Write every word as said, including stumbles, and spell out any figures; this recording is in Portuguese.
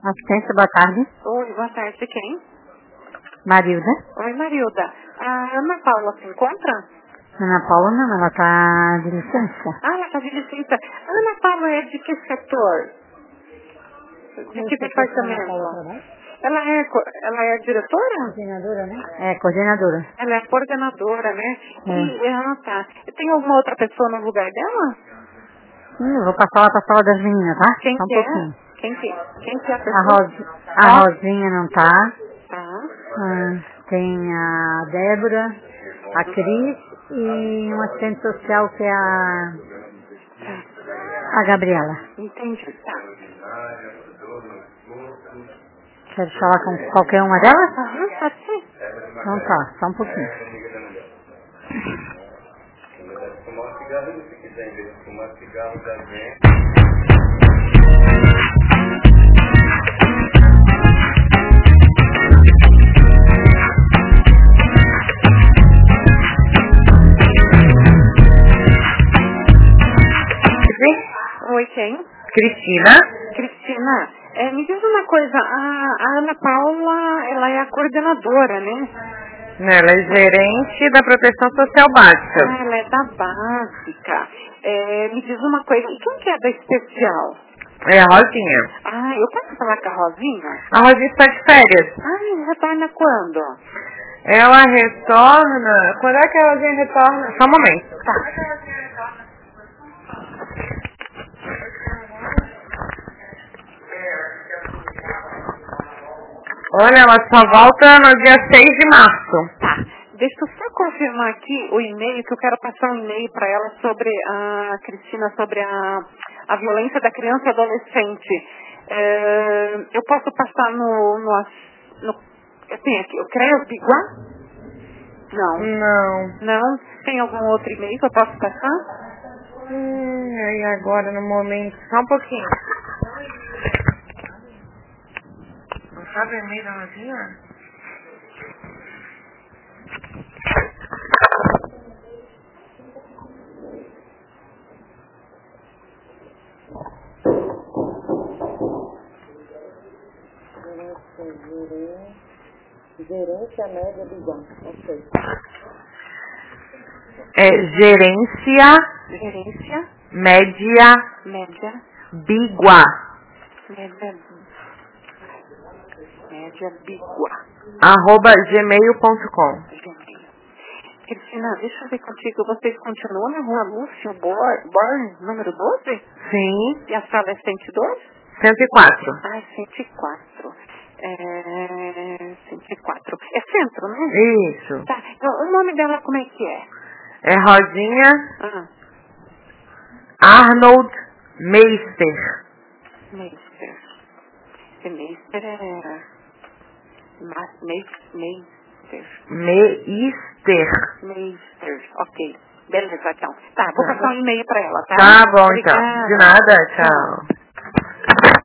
Assistência, boa tarde. Oi, boa tarde. Quem? Marilda. Oi, Marilda. A Ana Paula se encontra? Ana Paula não, ela tá de licença. Ah, ela está de licença. A Ana Paula é de que setor? De que departamento? Ela é, co- ela é diretora? Coordenadora, né? É, coordenadora. Ela é coordenadora, né? É. E, ah, tá. Tem alguma outra pessoa no lugar dela? Hum, eu vou passar lá pra sala das meninas, tá? Quem Só um que é? pouquinho. Quem que, quem que é a A, pessoa? Ros... a Rosinha não tá. Tá. Ah, tem a Débora, a Cris e um assistente social que é a, a Gabriela. Entendi, tá. Quer falar com qualquer uma delas? Aham, pode ser. Então tá, só um pouquinho. Oi, quem? Cristina? Cristina, é, me diz uma coisa, a, a Ana Paula, ela é a coordenadora, né? Ela é gerente da proteção social Ah, básica. ela é da básica. É, me diz uma coisa, e quem que é da especial? É a Rosinha. Ah, eu posso falar com a Rosinha? A Rosinha está de férias. Ah, retorna quando? Ela retorna... Quando é que a Rosinha retorna? Só um momento. Tá. Olha, ela só volta no dia seis de março. Tá. Deixa eu só confirmar aqui o e-mail, que eu quero passar um e-mail para ela sobre a Cristina, sobre a, a violência da criança e adolescente. É, eu posso passar no, no, no eu tenho aqui, o CREAS Biguá? Não. Não. Não? Tem algum outro e-mail que eu posso passar? Hum, aí agora no momento... Só um pouquinho. Não sabe o e-mail da Rosinha? Gerência média Biguá. Ok. É gerência Gerência média média Biguá. média média Biguá. Arroba gmail ponto com. Gmail. Cristina, deixa eu ver contigo. Vocês continuam na rua Lúcio Bor, Born, número doze? Sim. E a sala é cento e dois? cento e quatro. Ah, cento e quatro. É... cento e quatro. É centro, né? Isso. Tá. Então, o nome dela como é que é? É Rosinha Ah, Arnold Meister. Meister. Esse Meister é... Ma- Meis- Meister. Meister. Meister. Ok. Beleza, então. Tá, vou passar um e-mail pra ela, tá? Tá bom, então. Obrigada. De nada, Tchau. tchau.